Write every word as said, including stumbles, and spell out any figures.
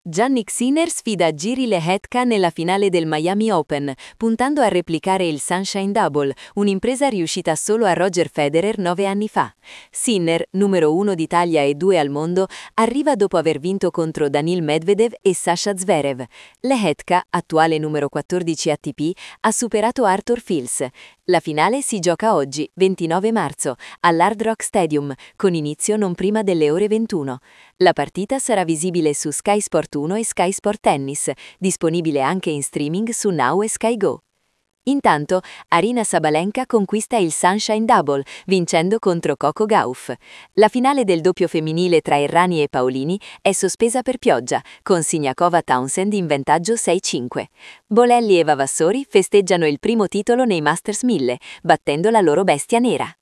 Jannik Sinner sfida Jiří Lehecka nella finale del Miami Open, puntando a replicare il Sunshine Double, un'impresa riuscita solo a Roger Federer nove anni fa. Sinner, numero uno d'Italia e due al mondo, arriva dopo aver vinto contro Daniil Medvedev e Sasha Zverev. Lehecka, attuale numero quattordici A T P, ha superato Arthur Fils. La finale si gioca oggi, ventinove marzo, all'Hard Rock Stadium, con inizio non prima delle ore ventuno. La partita sarà visibile su Sky Sport uno e Sky Sport Tennis, disponibile anche in streaming su Now e Sky Go. Intanto, Aryna Sabalenka conquista il Sunshine Double, vincendo contro Coco Gauff. La finale del doppio femminile tra Errani e Paolini è sospesa per pioggia, con Siniakova-Townsend in vantaggio sei cinque. Bolelli e Vavassori festeggiano il primo titolo nei Masters mille, battendo la loro bestia nera.